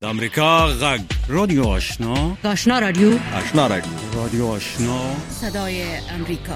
د امریکا غږ رادیو آشنا آشنا رادیو رادیو آشنا صدای امریکا.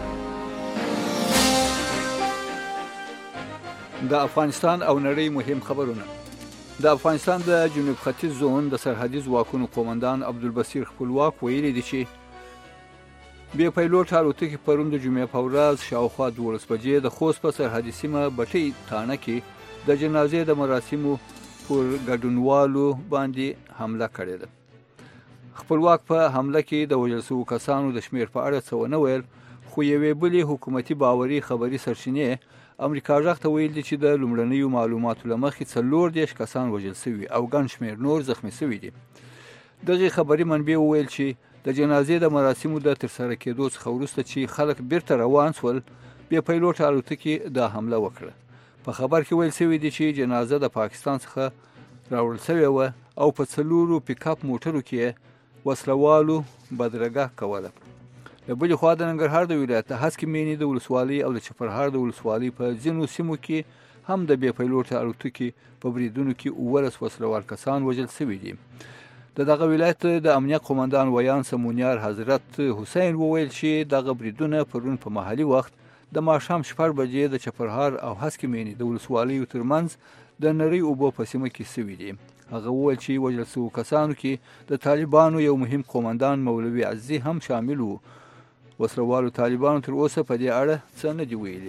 د افغانستان او نړۍ مهم خبرونه. د افغانستان د جنوب ختیځ زون د سرحدي ځواکونو قومندان عبدالبصیر خپلواک ویلي دی چې بې پیلوټ الوتکې پرون د جمعې په ورځ شاوخوا 12 بجې د خوست په سرحدي سیمه بټۍ تانه کې د جنازې د مراسمو پر ګډونوالو باندې حمله کړې ده. خپلواک په حمله کې د وژل شوو کسانو د شمېر په اړه څه ونه ویل، خو یوې بلې حکومتي باوري خبري سرچینې امریکا غږ ته ویل دي چې د لومړنیو معلوماتو له مخې 40 کسان وژل شوي او ګڼ شمېر نور زخمي شوي دي. دغې خبري منبع وویل چې د جنازې د مراسمو د ترسره کېدو څخه وروسته چې خلک بیرته روان شول، بې پیلوټ الوتکې دا حمله وکړه. په خبر کې ویل شوي دي چې جنازه د پاکستان څخه راوړل شوې وه او په 4 پیک اپ موټرو کې وسلوالو بدرګه کوله. له بلې خوا د ننګرهار د ولایت د هسکې مینې د ولسوالۍ او د چپرهار د ولسوالۍ په ځینو سیمو کې هم د بې پیلوټ الوتکې په بریدونو کې 19 وسلوال کسان وژل شوي دي. دغه ولایت د امنیت قومندان ویان سمونیار حضرت حسین وویل چې دغه بریدونه پرون په محلي وخت د ماښام 4 بجې د چپرهار او هسکې مینې د ولسوالیو ترمنځ د نری اوبو په سیمه کې شوي دي. هغه وویل چې وژل شوو کسانو کې د طالبانو یو مهم قومندان مولوي عزیزي هم شامل و. وسلوالو طالبانو تر اوسه په دې اړه څه نه دي ویلي.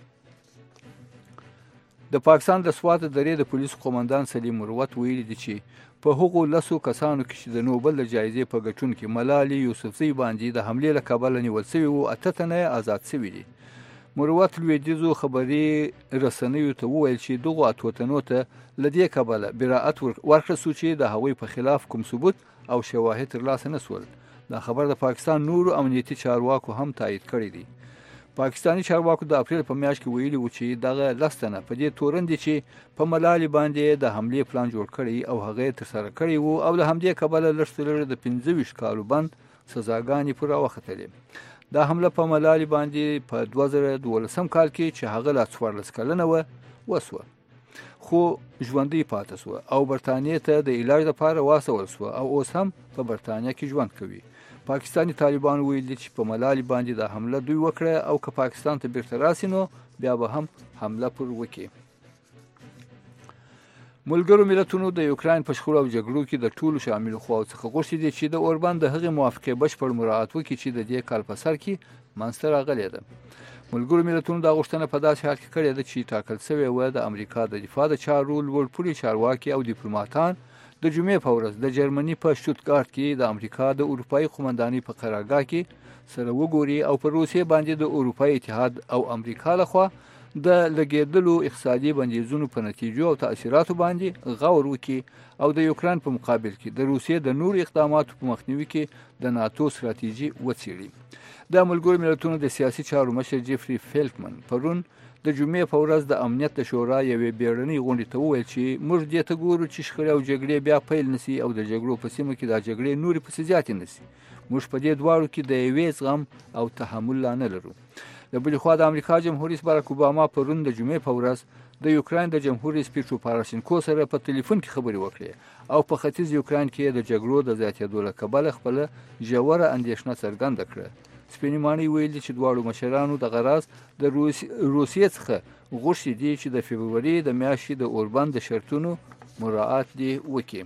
د پاکستان د سوات درې د پولیسو قومندان سلیم مروت ویلي دي چې په هغو 10 کسانو کې چې د نوبل د جایزې په ګټونکي ملالي یوسفزۍ باندې د حملې له کبله نیول شوي وو، 8 تنه آزاد شوي دي. مروت لویدیځو خبري رسنیو ته وویل چې دغو 8 تنو ته له دې کبله براءت ورکړل شو چې د هغوی په خلاف کوم ثبوت او شواهد ترلاسه نه شول. دا خبر د پاکستان نورو امنیتي چارواکو هم تایید کړی دی. پاکستاني چارواکو د اپریل په میاشت کې ویلي و چې دغه 10 تنه په دې تورن دي چې په ملالي باندې د حملې پلان جوړ کړی او هغه ترسره کړی وو او له همدې کبله لږ د 15 کالو بند سزاګانې پوره وختلې. دا حمله په ملالي باندې په 2012 کال کې چې هغه لا 14 کلنه وسوه، خو ژوندۍ پاتې شوه او برتانیې ته د علاج لپاره واستول شوه او اوس هم په برتانیا کې ژوند کوي. پاکستاني طالبانو ویل دي چې په ملالي باندې دا حمله دوی وکړه او که پاکستان ته بیرته راسي نو بیا به هم حمله پر وکړي. ملګرو ملتونو د یوکراین په شخړو او جګړو کې د ټولو شامل خواو څخه غوښتي دي چې د اوربان د هغې موافقې بشپړ مراعات وکړي چې د دې کال په سر کې منځته راغلې ده. ملګرو ملتونو دا غوښتنه په داسې حال کې کړې ده چې ټاکل شوې وه د امریکا د دفاع د چارو لوړپوړي چارواکي او ډیپلوماتان د جمعې په ورځ د جرمني په شتوتګارت کې د امریکا د اروپایي قومندانۍ په قرارګاه کې سره وګوري او په روسیې باندې د اروپایي اتحاد او امریکا لخوا د لګېدلو اقتصادي بندیزونو په نتیجو او تأثیراتو باندې غور وکړي او د یوکراین په مقابل کې د روسیې د نورو اقداماتو په مخنیوي کې د ناتو ستراتیژي وڅېړي. د ملګرو ملتونو د سیاسي چارو مشر جیفري فیلټمن پرون د جمعې په ورځ د امنیت د شورا یوې بیړنۍ غونډې ته وویل چې موږ دې ته ګورو چې شخړې او جګړې بیا پیل نشي او د جګړو په سیمه کې دا جګړې نورې پسې زیاتې نشي. موږ په دې دواړو کې د یوې زغم او تحمل لا نه لرو. د بلې خوا د امریکا جمهور رئیس باراک اوباما پرون د جمعې په ورځ د یوکراین د جمهور رئیس پیټرو پاراشینکو سره په ټلیفون کې خبرې وکړې او په ختیځ یوکراین کې د جګړو د زیاتېدو له کبله خپله ژوره اندېښنه څرګنده کړه. سپینې ماڼۍ ویل چې دواړو مشرانو د غراز د روسیې څخه غوښتي دي چې د فبروري د میاشتې د اوربند د شرطونو مراعات دې وکړي.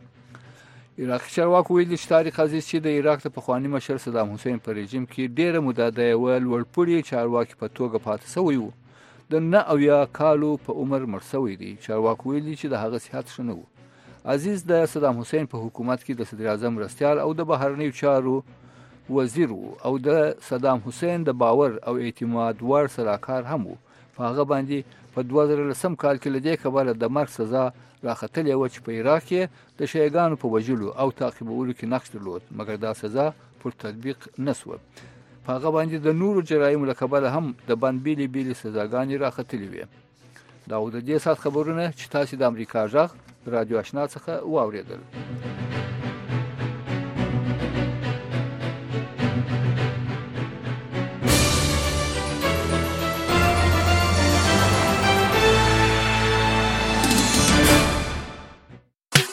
عراقي چارواکو ویلي چې طارق عزیز چې د عراق د پخواني مشر صدام حسین په رژیم کې ډېره موده د یوه لوړپوړي چارواکي په توګه پاتې شوی و. د 9 کالو په عمر مړ شوی دی. چارواکو ویلي چې د هغه صحت ښه نه و. عزیز د صدام حسین په حکومت کې د صدر اعظم مرستیال او د بهرنیو چارو وزیر و او د صدام حسین د باور او اعتماد وړ سلاکار هم و. په هغه باندې په 2010 کال کې له دې کبله د مرګ سزا راختلې وه چې په عراق کې د شیعګانو په وژلو او تعقیبولو کې نقش درلود، مګر دا سزا پر تطبیق نه شوه. په هغه باندې د نورو جرایمو له کبله هم د بند بیلې بیلې سزاګانې راختلې وې. دا و د دې ساعت خبرونه چې تاسې د امریکا غږ رادیو آشنا څخه واورېدل.